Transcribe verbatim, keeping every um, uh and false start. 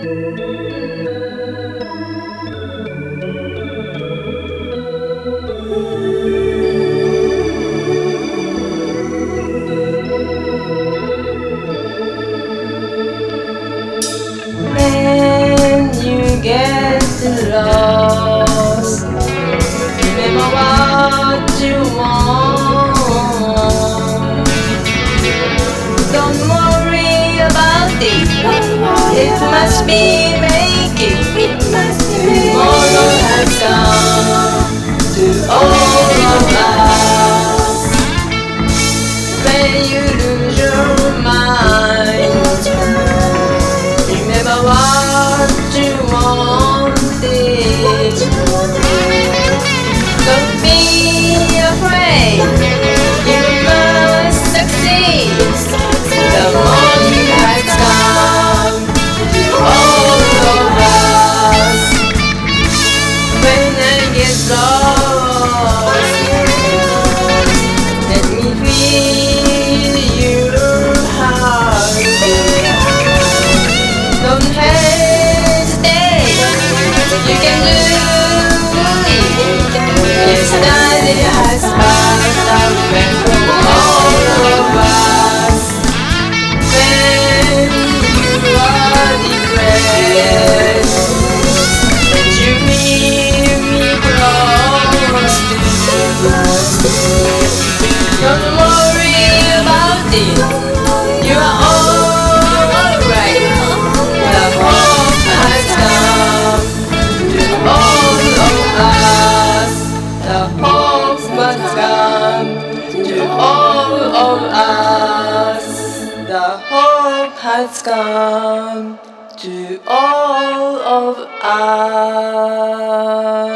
When you get lost, remember what you want. Don't worry about it. It must be making. Tomorrow has come to all of us. When you lose your mind, remember what you wanted. Don't be afraid, you must succeed. The morning has come to all of us. When I get lost, let me feel your heart. Don't hesitate, you can do it. Yesterday has passed away from all of us. When you are depressed, let you hear me close to you. Don't worry about it, you are alright. The hope has come to all of us. The hope has come to all of us. The hope has come to all of us.